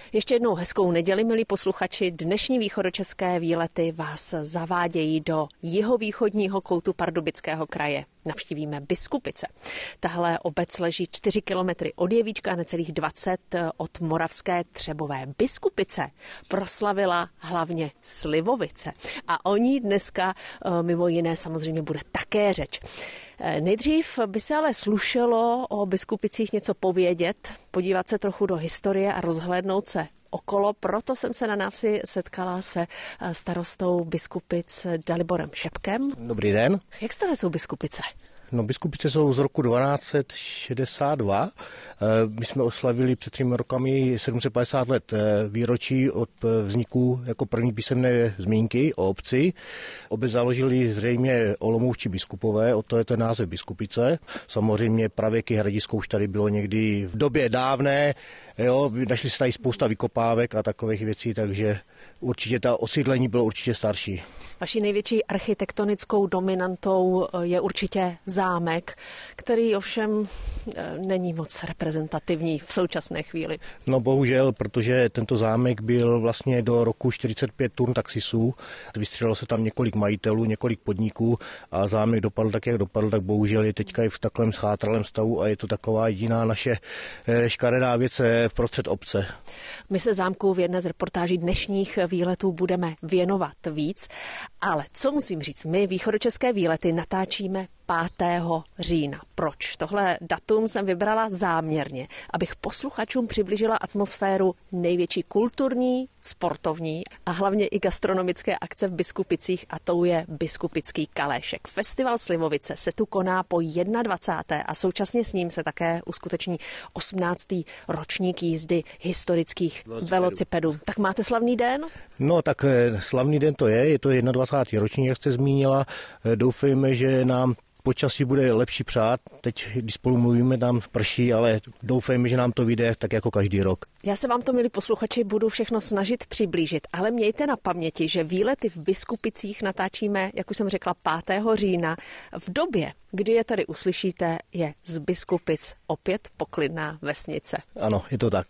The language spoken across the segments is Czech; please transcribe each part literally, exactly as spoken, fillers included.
Ještě jednou hezkou neděli, milí posluchači. Dnešní východočeské výlety vás zavádějí do jihovýchodního koutu Pardubického kraje. Navštívíme Biskupice. Tahle obec leží čtyři kilometry od Jevíčka, necelých dvacet od moravské Třebové. Biskupice proslavila hlavně slivovice a o ní dneska mimo jiné samozřejmě bude také řeč. Nejdřív by se ale slušelo o Biskupicích něco povědět, podívat se trochu do historie a rozhlédnout se okolo. Proto jsem se na návsi setkala se starostou Biskupic Daliborem Šepkem. Dobrý den. Jak staré jsou Biskupice? No, Biskupice jsou z roku dvanáct set šedesát dva. My jsme oslavili před třemi rokami sedm set padesát let výročí od vzniku jako první písemné zmínky o obci. Obec založili zřejmě olomoučtí biskupové, o to je ten název Biskupice. Samozřejmě pravěky hradisko už tady bylo někdy v době dávné. Jo, našli se tady spousta vykopávek a takových věcí, takže určitě ta osídlení bylo určitě starší. Vaší největší architektonickou dominantou je určitě zámek, který ovšem není moc reprezentativní v současné chvíli. No bohužel, protože tento zámek byl vlastně do roku čtyřicet pět tun taxisů. Vystřelilo se tam několik majitelů, několik podniků a zámek dopadl tak, jak dopadl, tak bohužel je teďka i v takovém schátralém stavu a je to taková jediná naše škaredá věc v prostřed obce. My se zámku v jedné z reportáží dnešních výletů budeme věnovat víc, ale co musím říct, my východočeské výlety natáčíme pátého října. Proč? Tohle datum jsem vybrala záměrně, abych posluchačům přiblížila atmosféru největší kulturní, sportovní a hlavně i gastronomické akce v Biskupicích a tou je Biskupický kaléšek. Festival Slivovice se tu koná po dvacáté první a současně s ním se také uskuteční osmnáctý ročník jízdy historických velocipedů. Tak máte slavný den? No tak slavný den to je, je to dvacátý první ročník, jak jste zmínila. Doufejme, že nám počasí bude lepší přát. Teď, když spolu mluvíme, nám prší, ale doufejme, že nám to vyjde tak jako každý rok. Já se vám to, milí posluchači, budu všechno snažit přiblížit, ale mějte na paměti, že výlety v Biskupicích natáčíme, jak už jsem řekla, pátého října. V době, kdy je tady uslyšíte, je z Biskupic opět poklidná vesnice. Ano, je to tak.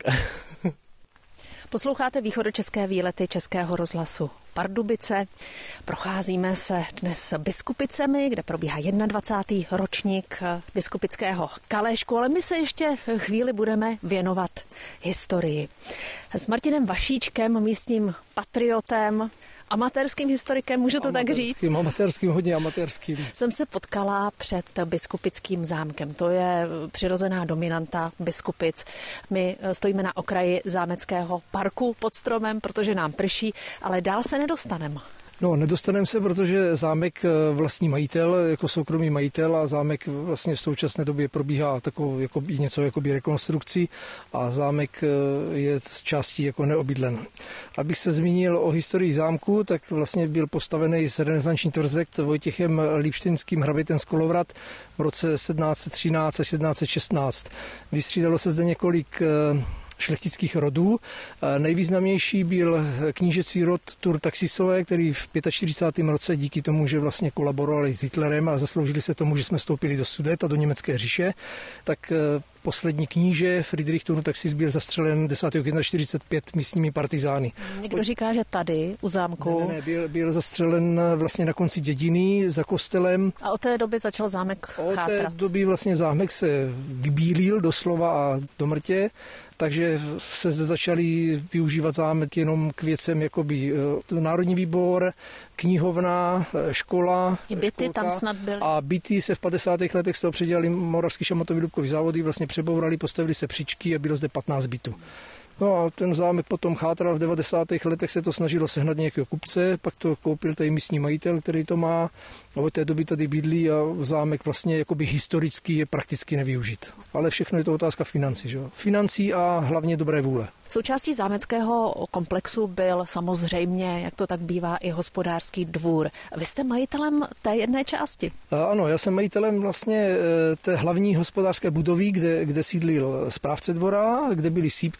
Posloucháte východočeské výlety Českého rozhlasu Pardubice. Procházíme se dnes Biskupicemi, kde probíhá dvacátý první ročník Biskupického kaléšku, ale my se ještě chvíli budeme věnovat historii. S Martinem Vašíčkem, místním patriotem, amatérským historikem, můžu to amatérským, tak říct? Amatérským, hodně amatérským. Jsem se potkala před Biskupickým zámkem. To je přirozená dominanta Biskupic. My stojíme na okraji zámeckého parku pod stromem, protože nám prší, ale dál se nedostaneme. No, nedostaneme se, protože zámek vlastní majitel, jako soukromý majitel a zámek vlastně v současné době probíhá takovou jako něco jako rekonstrukcí a zámek je z částí jako neobydlen. Abych se zmínil o historii zámku, tak vlastně byl postavený z renesanční tvrze Vojtěchem Lípštinským hrabětem z Kolovrat v roce sedmnáct set třináct až sedmnáct set šestnáct. Vystřídalo se zde několik šlechtických rodů. Nejvýznamnější byl knížecí rod Tur-Taxisové, který v čtyřicátém pátém roce díky tomu, že vlastně kolaborovali s Hitlerem a zasloužili se tomu, že jsme vstoupili do Sudet a do německé říše, tak poslední kníže Friedrich Tur-Taxis byl zastřelen desátého května čtyřicet pět místními partizány. Někdo říká, že tady u zámku. Ne, ne, ne byl, byl zastřelen vlastně na konci dědiny za kostelem. A od té doby začal zámek chátrat. Od té doby vlastně zámek se vybílil doslova a do mrtě. Takže se zde začali využívat zámek jenom k věcem, jakoby Národní výbor, knihovna, škola. I byty školka, tam snad byly. A byty se v padesátých letech z toho předělali Moravský šamotový dubkový závody, vlastně přebourali, postavili se příčky a bylo zde patnáct bytů. No a ten zámek potom chátral v devadesátých letech, se to snažilo sehnat nějakého kupce, pak to koupil tady místní majitel, který to má. A od té doby tady bydlí a zámek vlastně jakoby historicky je prakticky nevyužit. Ale všechno je to otázka financí, že? Financí a hlavně dobré vůle. Součástí zámeckého komplexu byl samozřejmě, jak to tak bývá, i hospodářský dvůr. Vy jste majitelem té jedné části? Ano, já jsem majitelem vlastně té hlavní hospodářské budovy, kde, kde sídlil správce dvora, kde byly sýpky a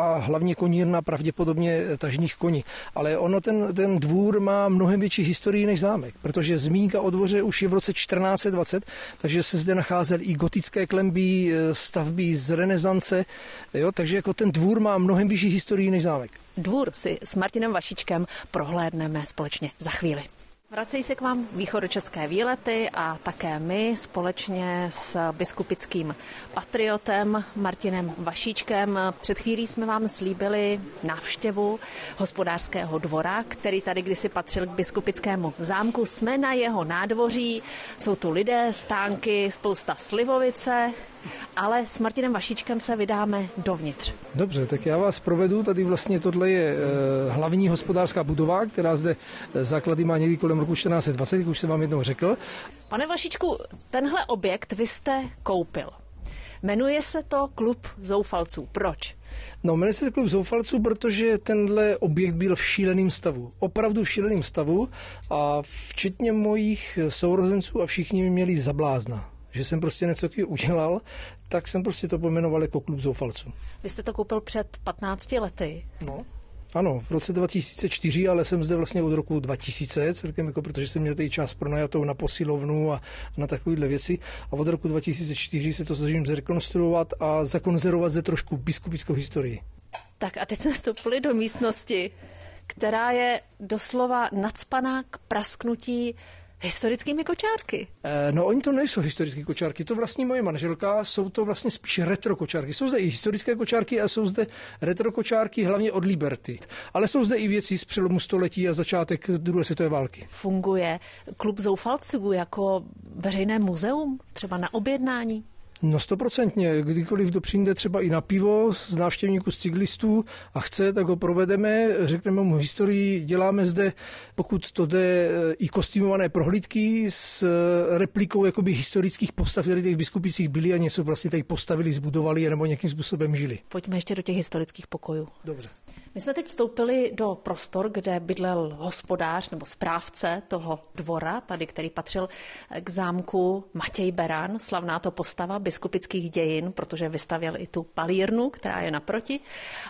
a hlavně konírna pravděpodobně tažných koní. Ale ono ten, ten dvůr má mnohem větší historii než zámek, protože zmínka o dvoře už je v roce čtrnáct set dvacet, takže se zde nacházely i gotické klenby, stavby z renesance, jo, takže jako ten dvůr má mnohem vyšší historii než zámek. Dvůr si s Martinem Vašíčkem prohlédneme společně za chvíli. Vracejí se k vám východočeské výlety a také my společně s biskupickým patriotem Martinem Vašíčkem. Před chvílí jsme vám slíbili návštěvu hospodářského dvora, který tady kdysi patřil k biskupickému zámku. Jsme na jeho nádvoří, jsou tu lidé, stánky, spousta slivovice, ale s Martinem Vašíčkem se vydáme dovnitř. Dobře, tak já vás provedu. Tady vlastně tohle je e, hlavní hospodářská budova, která zde základy má někdy kolem roku čtrnáct set dvacet, jak už jsem vám jednou řekl. Pane Vašíčku, tenhle objekt vy jste koupil. Jmenuje se to Klub zoufalců. Proč? No, jmenuje se to Klub zoufalců, protože tenhle objekt byl v šíleném stavu. Opravdu v šíleném stavu a včetně mojich sourozenců a všichni měli za blázna. Že jsem prostě něco takového udělal, tak jsem prostě to pojmenoval jako Klub zoufalců. Vy jste to koupil před patnácti lety. No. Ano, v roce dva tisíce čtyři, ale jsem zde vlastně od roku dva tisíce, celkem jako protože jsem měl tady část pronajatou na posilovnu a na takovéhle věci. A od roku dva tisíce čtyři se to snažím zrekonstruovat a zakonzervovat zde trošku biskupickou historii. Tak a teď jsme vstoupili do místnosti, která je doslova nacpaná k prasknutí historickými kočárky. E, no oni to nejsou historické kočárky, to vlastně moje manželka, jsou to vlastně spíš retro kočárky. Jsou zde i historické kočárky a jsou zde retro kočárky hlavně od Liberty. Ale jsou zde i věci z přelomu století a začátek druhé světové války. Funguje Klub zoufalců jako veřejné muzeum, třeba na objednání? No stoprocentně, kdykoliv to přijde třeba i na pivo z návštěvníků, z cyklistů a chce, tak ho provedeme, řekneme mu historii, děláme zde, pokud to jde, i kostýmované prohlídky s replikou jakoby historických postav, které těch biskupicích byly a něco vlastně tady postavili, zbudovali nebo nějakým způsobem žili. Pojďme ještě do těch historických pokojů. Dobře. My jsme teď vstoupili do prostor, kde bydlel hospodář nebo správce toho dvora, tady, který patřil k zámku Matěj Beran, slavná to postava biskupických dějin, protože vystavěl i tu palírnu, která je naproti.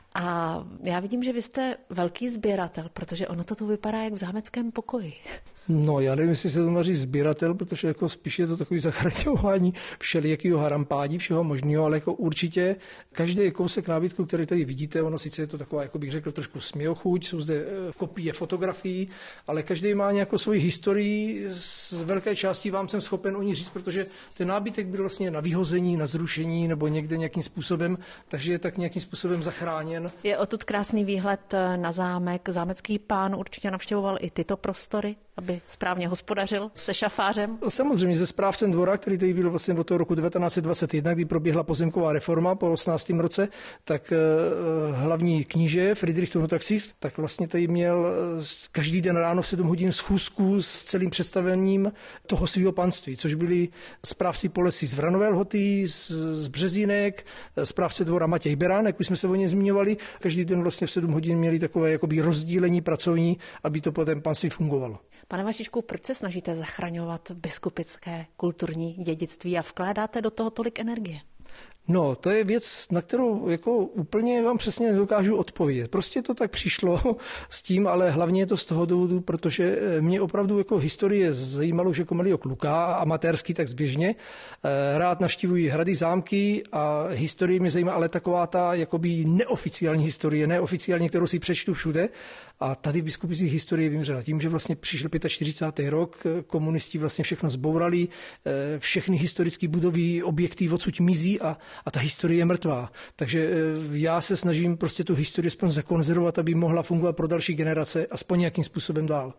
A já vidím, že vy jste velký sběratel, protože ono to tu vypadá jak v zámeckém pokoji. No, já nevím, jestli se to má říct sběratel, protože jako spíš je to takový zachraňování všelijakého harampádí, všeho možného, ale jako určitě každý kousek nábytku, který tady vidíte, ono sice je to taková, jako bych řekl, trošku směochuť, jsou zde kopie fotografií, ale každý má nějakou svoji historii, z velké části vám jsem schopen o ní říct, protože ten nábytek byl vlastně na vyhození, na zrušení nebo někde nějakým způsobem, takže je tak nějakým způsobem zachráněn. Je odtud krásný výhled na zámek. Zámecký pán určitě navštěvoval i tyto prostory, aby správně hospodařil se šafářem? Samozřejmě se správcem dvora, který tady byl vlastně od toho roku devatenáct set dvacet jedna, kdy proběhla pozemková reforma po osmnáctém roce, tak uh, hlavní kníže Friedrich Tonotaxis, tak vlastně tady měl uh, každý den ráno v sedm hodin schůzku s celým představením toho svého panství, což byli správci polesí z Vranové Lhoty, z, z Březínek, správce dvora Matěj Beran, jak už jsme se o něm zmiňovali. Každý den vlastně v sedm hodin měli takové jakoby rozdílení pracovní, aby to potom panství fungovalo. Pane Vašíčku, proč se snažíte zachraňovat biskupické kulturní dědictví a vkládáte do toho tolik energie? No, to je věc, na kterou jako úplně vám přesně nedokážu odpovědět. Prostě to tak přišlo s tím, ale hlavně je to z toho důvodu, protože mě opravdu jako historie zajímalo už jako malýho kluka, amatérsky tak zběžně. Rád navštívuji hrady, zámky a historie mě zajímá, ale taková ta jakoby neoficiální historie, neoficiální, kterou si přečtu všude. A tady v biskupicích historie vymřela tím, že vlastně přišel čtyřicátý pátý rok, komunisti vlastně všechno zbourali, všechny historické budovy, objekty odsud mizí a, a ta historie je mrtvá. Takže já se snažím prostě tu historii aspoň zakonzervovat, aby mohla fungovat pro další generace aspoň nějakým způsobem dál.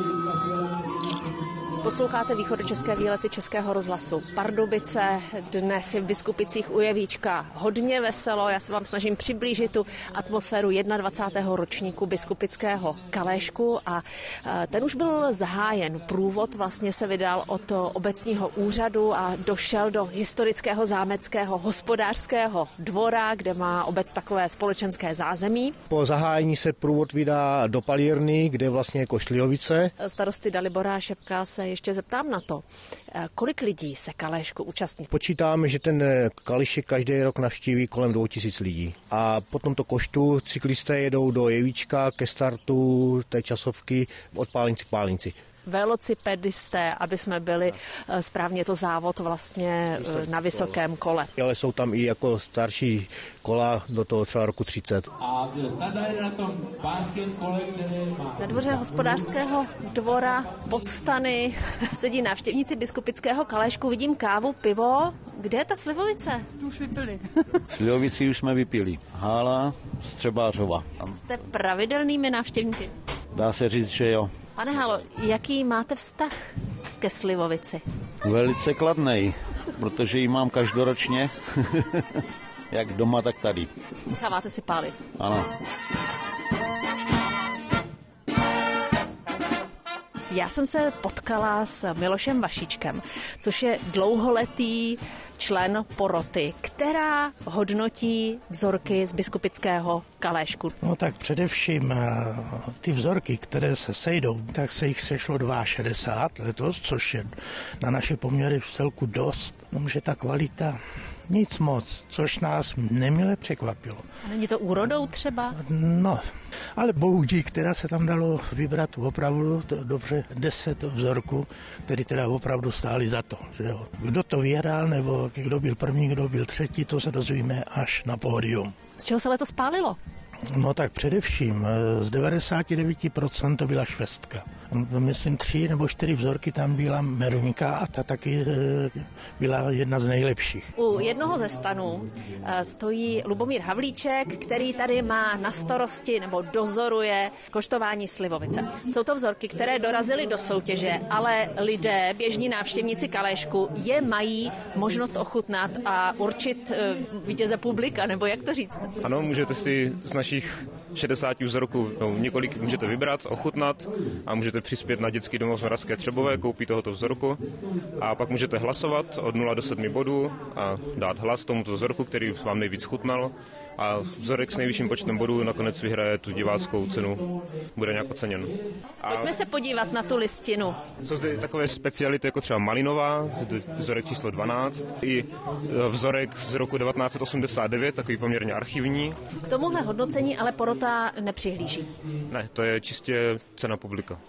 Posloucháte východočeské výlety Českého rozhlasu Pardubice. Dnes je v Biskupicích u Jevíčka hodně veselo. Já se vám snažím přiblížit tu atmosféru dvacátého prvního ročníku biskupického kaléšku a ten už byl zahájen. Průvod vlastně se vydal od obecního úřadu a došel do historického zámeckého hospodářského dvora, kde má obec takové společenské zázemí. Po zahájení se průvod vydá do palírny, kde vlastně je Košlijovice. Starosty Dalibora Šepka se ještě ještě zeptám na to, kolik lidí se Kaléšku účastní? Počítáme, že ten Kališek každý rok navštíví kolem dvou tisíc lidí. A po tomto koštu cyklisté jedou do Jevíčka ke startu té časovky od Pálnici k Pálnici. Velocipedisté, aby jsme byli správně, to závod vlastně na vysokém kole. Ale jsou tam i jako starší kola do toho třeba roku třicet. A standard na tom pánském kole, které má... Na dvoře hospodářského dvora Podstany sedí návštěvníci biskupického Kaléšku. Vidím kávu, pivo. Kde je ta slivovice? Už vypili. Slivovici už jsme vypili. Hála, Střebářova. Jste pravidelnými návštěvníky? Dá se říct, že jo. Pane Halo, jaký máte vztah ke slivovici? Velice kladnej, protože ji mám každoročně, jak doma, tak tady. Necháváte si pálit? Ano. Já jsem se potkala s Milošem Vašíčkem, což je dlouholetý člen poroty, která hodnotí vzorky z biskupického Kaléšku. No tak především ty vzorky, které se sejdou, tak se jich sešlo šedesát dva letos, což je na naše poměry v celku dost. No, že ta kvalita nic moc, což nás nemile překvapilo. A není to úrodou třeba? No, ale bohu dík, která se tam dalo vybrat opravdu dobře deset vzorků, který teda opravdu stáli za to. Že jo. Kdo to vyhrál, nebo kdo byl první, kdo byl třetí, to se dozvíme až na pódium. Z čeho se letos spálilo? No tak především z devadesát devět procent to byla švestka. Myslím tři nebo čtyři vzorky tam byla meruňka a ta taky byla jedna z nejlepších. U jednoho ze stanů stojí Lubomír Havlíček, který tady má na starosti nebo dozoruje koštování slivovice. Jsou to vzorky, které dorazily do soutěže, ale lidé, běžní návštěvníci Kaléšku, je mají možnost ochutnat a určit vítěze publika, nebo jak to říct? Ano, můžete si z našich šedesáti vzorků no, několik můžete vybrat, ochutnat a můžete přispět na dětský domov z Moravské Třebové, koupí tohoto vzorku a pak můžete hlasovat od nula do sedmi bodů a dát hlas tomuto vzorku, který vám nejvíc chutnal a vzorek s nejvyšším počtem bodů nakonec vyhraje tu diváckou cenu, bude nějak oceněn. A pojďme se podívat na tu listinu. jsou zde takové speciality jako třeba malinová, vzorek číslo dvanáct, i vzorek z roku devatenáct set osmdesát devět, takový poměrně archivní. K tomuhle hodnocení ale porota nepřihlíží. Ne, to je čistě cena publika.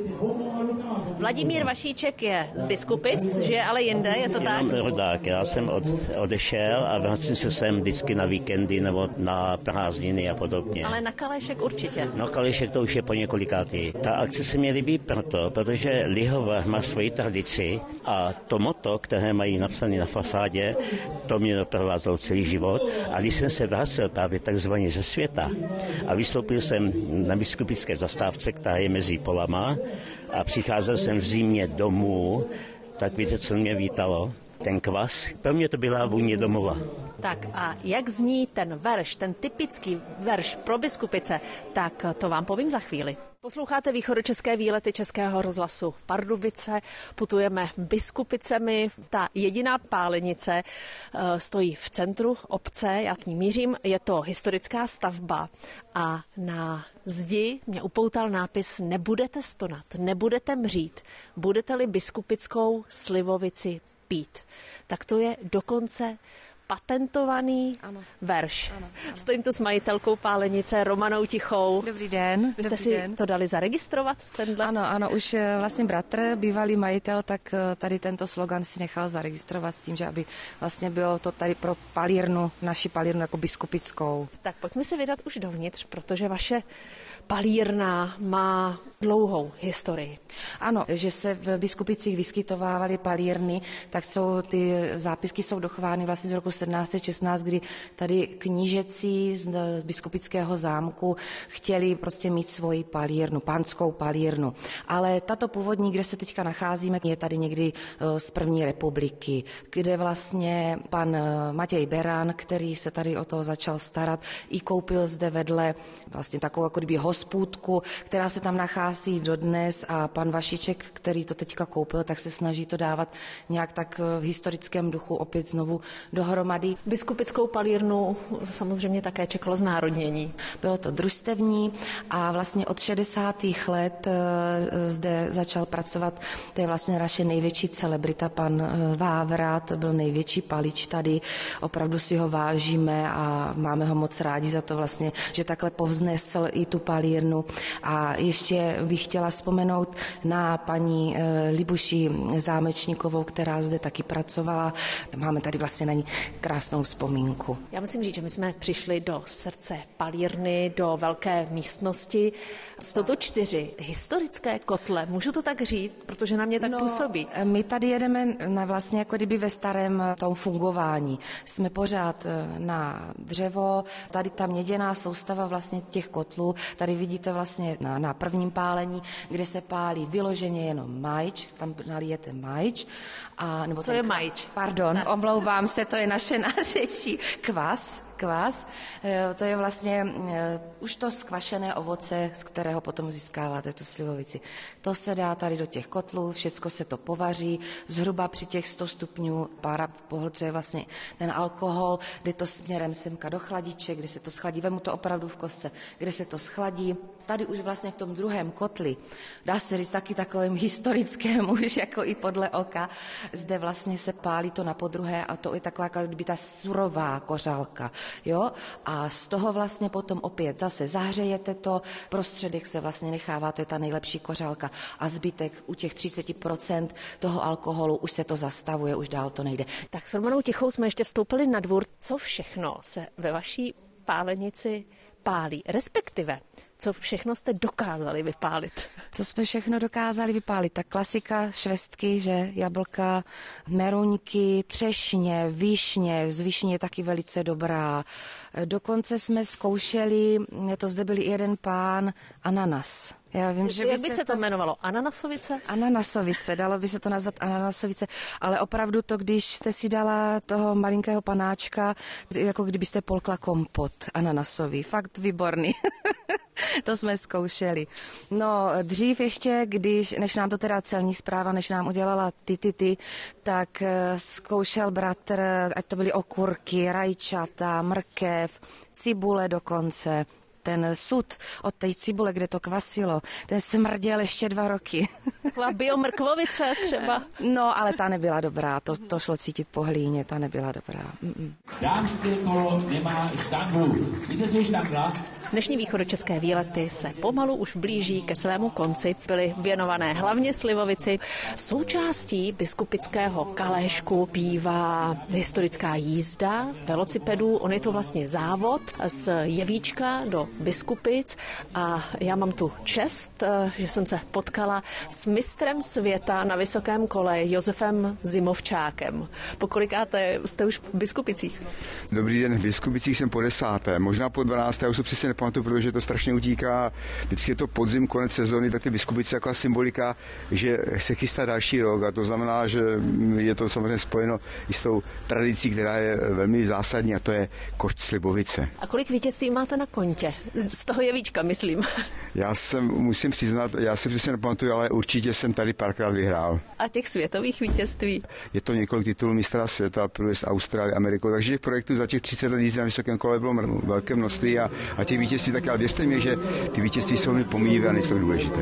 Vladimír Vašíček je z Biskupic, žije ale jinde, je to tak? Rodák, já jsem od, odešel a vracím se sem vždycky na víkendy nebo na prázdniny a podobně. Ale na Kaléšek určitě. No Kaléšek to už je po několikátý. Ta akce se mi líbí proto, protože Lihovar má svoji tradici a to motto, které mají napsané na fasádě, to mě doprovázelo celý život. A když jsem se vracel právě takzvaně ze světa a vystoupil jsem na biskupické zastávce, která je mezi polama, a přicházel jsem v zimě domů, tak víte, co mě vítalo? Ten kvas. Pro mě to byla vůně domova. Tak a jak zní ten verš, ten typický verš pro Biskupice, tak to vám povím za chvíli. Posloucháte východočeské výlety Českého rozhlasu Pardubice, putujeme Biskupicemi, ta jediná pálenice stojí v centru obce, já k ní mířím, je to historická stavba a na zdi mě upoutal nápis Nebudete stonat, nebudete mřít, budete-li biskupickou slivovici pít. Tak to je dokonce patentovaný ano. verš. Ano, ano. Stojím tu s majitelkou pálenice Romanou Tichou. Dobrý den. Vy jste Dobrý si den. to dali zaregistrovat? Tenhle? Ano, ano, už vlastně bratr, bývalý majitel, tak tady tento slogan si nechal zaregistrovat s tím, že aby vlastně bylo to tady pro palírnu, naši palírnu jako biskupickou. Tak pojďme se vydat už dovnitř, protože vaše palírna má dlouhou historii. Ano, že se v Biskupicích vyskytovávaly palírny, tak jsou ty zápisky jsou dochovány vlastně z roku sedmnáct set šestnáct, kdy tady knížecí z biskupického zámku chtěli prostě mít svoji palírnu, pánskou palírnu. Ale tato původní, kde se teďka nacházíme, je tady někdy z první republiky, kde vlastně pan Matěj Beran, který se tady o to začal starat, i koupil zde vedle vlastně takovou jako kdyby hospůdku, která se tam nachází hlásí dodnes a pan Vašiček, který to teďka koupil, tak se snaží to dávat nějak tak v historickém duchu opět znovu dohromady. Biskupickou palírnu samozřejmě také čekalo znárodnění. Bylo to družstevní a vlastně od šedesátých let zde začal pracovat, to je vlastně naše největší celebrita, pan Vávra, to byl největší palič tady, opravdu si ho vážíme a máme ho moc rádi za to vlastně, že takhle povznesl i tu palírnu. A ještě bych chtěla vzpomenout na paní Libuši Zámečníkovou, která zde taky pracovala. Máme tady vlastně na ní krásnou vzpomínku. Já musím říct, že my jsme přišli do srdce palírny, do velké místnosti. Jsou to čtyři historické kotle, můžu to tak říct, protože na mě tak no, působí. My tady jedeme na vlastně jako kdyby ve starém tom fungování. Jsme pořád na dřevo, tady ta měděná soustava vlastně těch kotlů, tady vidíte vlastně na, na prvním pálení, kde se pálí vyloženě jenom majč, tam nalijete majč. A, nebo Co je majč? Pardon, ne. Omlouvám se, to je naše nářečí. Kvas, kvas, to je vlastně už to skvašené ovoce, z kterého potom získáváte tu slivovici. To se dá tady do těch kotlů, všecko se to povaří, zhruba při těch sto stupňů pára pohlcuje vlastně ten alkohol, jde to směrem semka do chladiče, kde se to schladí, vemu to opravdu v kostce, kde se to schladí. Tady už vlastně v tom druhém kotli, dá se říct taky takovým historickém, už jako i podle oka, zde vlastně se pálí to na podruhé a to je taková, jako kdyby ta surová kořálka, jo, a z toho vlastně potom opět zase zahřejete to, prostředek se vlastně nechává, to je ta nejlepší kořálka a zbytek u těch třicet procent toho alkoholu už se to zastavuje, už dál to nejde. Tak s Romanou Tichou jsme ještě vstoupili na dvůr. Co všechno se ve vaší pálenici pálí, respektive co všechno jste dokázali vypálit? Co jsme všechno dokázali vypálit? Tak klasika, švestky, že jablka, meruňky, třešně, višně, z višně je taky velice dobrá. Dokonce jsme zkoušeli, to zde byl jeden pán, ananas. Já vím, že by Jak by se to, to jmenovalo? Ananasovice? Ananasovice, dalo by se to nazvat ananasovice, ale opravdu to, když jste si dala toho malinkého panáčka, jako kdybyste polkla kompot ananasový, fakt výborný. To jsme zkoušeli. No dřív ještě, když, než nám to teda celní správa, než nám udělala ty, ty, ty, tak zkoušel bratr, ať to byly okurky, rajčata, mrkev, cibule dokonce. Ten sud od té cibule, kde to kvasilo, ten smrděl ještě dva roky. Taková biomrkvovice třeba. No, ale ta nebyla dobrá, to, to šlo cítit po hlíně, ta nebyla dobrá. Mm-mm. Dámské kolo nemá štanglu. Víte, co je štangla? Dnešní východočeské výlety se pomalu už blíží ke svému konci. Byly věnované hlavně slivovici. Součástí biskupického kaléšku bývá historická jízda velocipedů. On je to vlastně závod z Jevíčka do Biskupic a já mám tu čest, že jsem se potkala s mistrem světa na vysokém kole Josefem Zimovčákem. Pokolikáte jste už v Biskupicích? Dobrý den, v Biskupicích jsem po desáté, možná po dvanácté, já už se přesně nepamatuju, protože to strašně utíká. Vždycky je to podzim, konec sezóny, tak ty Biskupice jako symbolika, že se chystá další rok a to znamená, že je to samozřejmě spojeno i s tou tradicí, která je velmi zásadní a to je košt slivovice. A kolik vítězství máte na kontě? Z toho Jevíčka, myslím. Já jsem, musím přiznat, já si přesně nepamatuju, ale určitě jsem tady párkrát vyhrál. A těch světových vítězství? Je to několik titulů mistra světa, průjezd Austrálie, Amerikou, takže těch projektů za těch třicet let jízdy na vysokém kole bylo velké množství a, a těch vítězství tak, ale věřte mi, že ty vítězství jsou mi pomíjivé a nejsou důležité.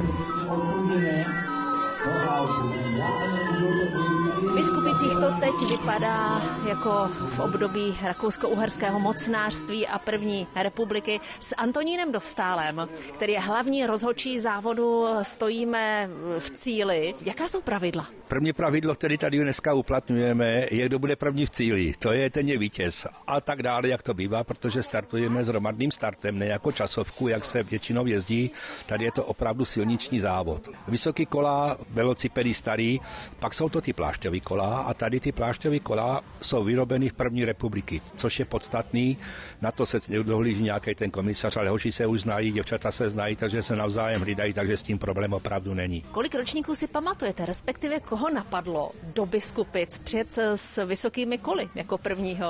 V Biskupicích to teď vypadá jako v období rakousko-uherského mocnářství a první republiky. S Antonínem Dostálem, který je hlavní rozhodčí závodu, stojíme v cíli. Jaká jsou pravidla? První pravidlo, které tady dneska uplatňujeme, je, kdo bude první v cíli. To je ten je vítěz. A tak dále, jak to bývá, protože startujeme s hromadným startem, ne jako časovku, jak se většinou jezdí. Tady je to opravdu silniční závod. Vysoký kola, velocipedy starý, pak jsou to ty plášťový kola a tady ty plášťové kola jsou vyrobeny v první republiky, což je podstatný. Na to se dohlíží nějaký ten komisař, ale hoši se už znají, děvčata se znají, takže se navzájem hlídají, takže s tím problém opravdu není. Kolik ročníků si pamatujete, respektive koho napadlo do Biskupic přijet s vysokými koly jako prvního?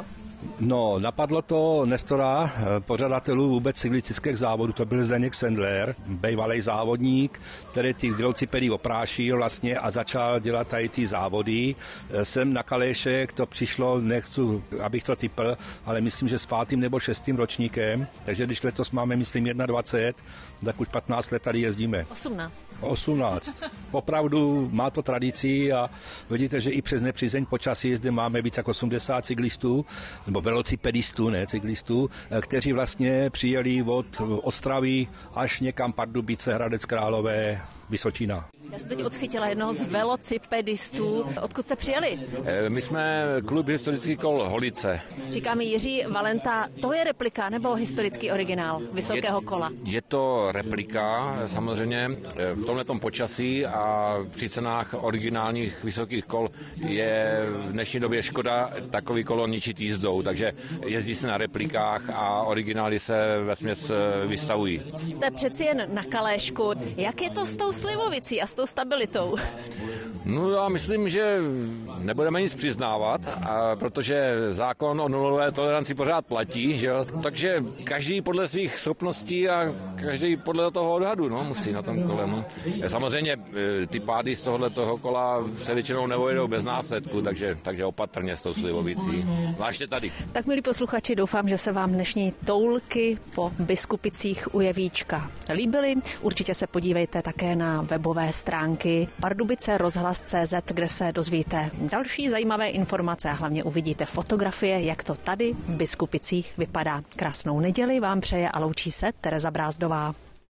No, napadlo to Nestora, pořadatelů vůbec cyklistických závodů, to byl Zdeněk Sendler, bývalý závodník, který ty velocipedy oprášil vlastně a začal dělat tady ty závody. Sem na Kaléšek to přišlo, nechci, abych to typl, ale myslím, že s pátým nebo šestým ročníkem, takže když letos máme, myslím, dvacet jedna, tak už patnáct let tady jezdíme. osmnáct. osmnáct. Opravdu má to tradici a vidíte, že i přes nepřízeň počasí zde máme víc jak osmdesát cyklistů, nebo velocipedistů, ne cyklistů, kteří vlastně přijeli od Ostravy až někam Pardubice, Hradec Králové, Vysočina. Já jsem teď odchytila jednoho z velocipedistů. Odkud jste přijeli? My jsme klub historický kol Holice. Říká mi Jiří Valenta, to je replika nebo historický originál vysokého je, kola? Je to replika, samozřejmě v tomhletom počasí a při cenách originálních vysokých kol je v dnešní době škoda takový kolo ničit jízdou, takže jezdí se na replikách a originály se vesměs vystavují. Jste přeci jen na Kaléšku. Jak je to s tou slivovicí a s tou stabilitou? No já myslím, že nebudeme nic přiznávat, a protože zákon o nulové toleranci pořád platí, že jo? Takže každý podle svých schopností a každý podle toho odhadu, no, musí na tom kole. No. Samozřejmě ty pády z tohoto kola se většinou nevojedou bez následku, takže, takže opatrně s tou slivovicí. Zvláště tady. Tak, milí posluchači, doufám, že se vám dnešní toulky po Biskupicích u Jevíčka líbily. Určitě se podívejte také na webové stránky Pardubice rozhlas tečka cé zet, kde se dozvíte další zajímavé informace a hlavně uvidíte fotografie, jak to tady v Biskupicích vypadá. Krásnou neděli vám přeje a loučí se Tereza Brázdová.